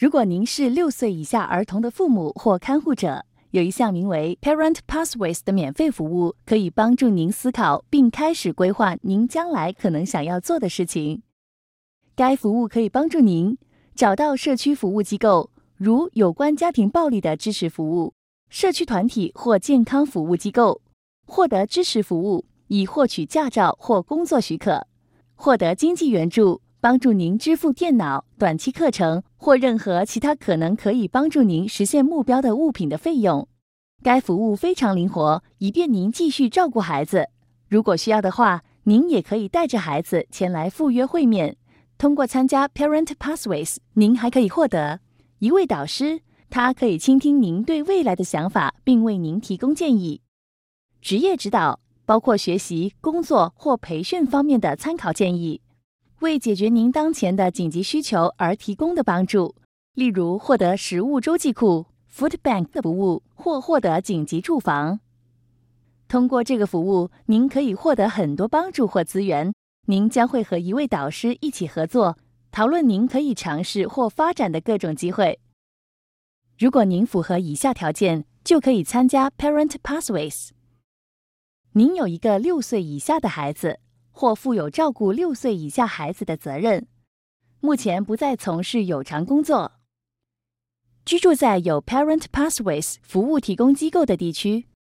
如果您是6岁以下儿童的父母或看护者，有一项名为 Parent Pathways 的免费服务，可以帮助您思考并开始规划您将来可能想要做的事情。该服务可以帮助您找到社区服务机构，如有关家庭暴力的支持服务、社区团体或健康服务机构，获得支持服务以获取驾照或工作许可，获得经济援助，帮助您支付电脑、短期课程或任何其他可能可以帮助您实现目标的物品的费用。该服务非常灵活，以便您继续照顾孩子。如果需要的话，您也可以带着孩子前来赴约会面。通过参加 Parent Pathways， 您还可以获得一位导师，他可以倾听您对未来的想法，并为您提供建议。职业指导，包括学习、工作或培训方面的参考建议，为解决您当前的紧急需求而提供的帮助，例如获得食物周济库 Food Bank 的服务，或获得紧急住房。通过这个服务，您可以获得很多帮助或资源。您将会和一位导师一起合作，讨论您可以尝试或发展的各种机会。如果您符合以下条件，就可以参加 Parent Pathways。您有一个6岁以下的孩子，或负有照顾6岁以下孩子的责任，目前不再从事有偿工作，居住在有 Parent Pathways 服务提供机构的地区，